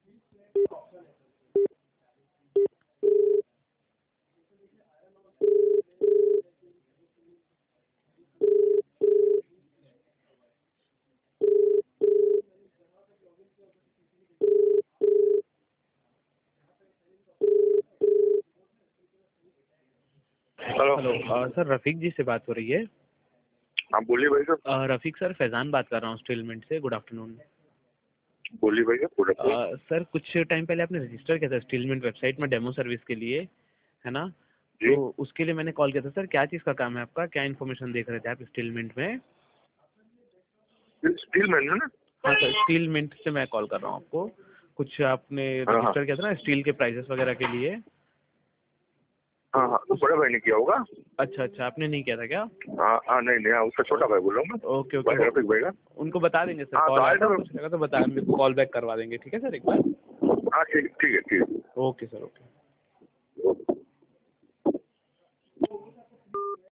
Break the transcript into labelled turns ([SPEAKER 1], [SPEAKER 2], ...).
[SPEAKER 1] Hello.
[SPEAKER 2] Sir रफ़ीक जी से बात हो रही है?
[SPEAKER 1] हाँ बोलिए भाई साहब।
[SPEAKER 2] रफ़ीक सर, फैज़ान बात कर रहा हूँ स्टीलमिंट से। Good afternoon.
[SPEAKER 1] बोलिए भैया, गुड आफ्टरनून।
[SPEAKER 2] सर कुछ टाइम पहले आपने रजिस्टर किया था स्टीलमिंट वेबसाइट में डेमो सर्विस के लिए, है ना?
[SPEAKER 1] जी।
[SPEAKER 2] तो उसके लिए मैंने कॉल किया था। सर क्या चीज़ का काम है आपका? क्या इन्फॉर्मेशन देख रहे थे आप स्टीलमिंट में?
[SPEAKER 1] स्टील मैन है ना?
[SPEAKER 2] हाँ सर, स्टीलमिंट से मैं कॉल कर रहा हूँ आपको। कुछ आपने
[SPEAKER 1] हाँ हाँ
[SPEAKER 2] रजिस्टर किया था ना स्टील के प्राइसेस वगैरह के लिए?
[SPEAKER 1] हाँ हाँ, तो बड़ा भाई ने किया होगा।
[SPEAKER 2] अच्छा अच्छा, आपने नहीं किया था क्या?
[SPEAKER 1] हाँ हाँ, नहीं नहीं, हाँ, उसका छोटा भाई बोल रहा हूँ मैं।
[SPEAKER 2] ओके ओके,
[SPEAKER 1] भाई रफीक भाई का।
[SPEAKER 2] उनको बता देंगे सर,
[SPEAKER 1] हाँ तो
[SPEAKER 2] कॉल
[SPEAKER 1] आए
[SPEAKER 2] आएगा
[SPEAKER 1] थे।
[SPEAKER 2] कुछ रहेगा तो बता, मेरे को कॉल बैक करवा देंगे, ठीक है सर एक बार?
[SPEAKER 1] हाँ ठीक है ठीक है ठीक है।
[SPEAKER 2] Okay sir, okay.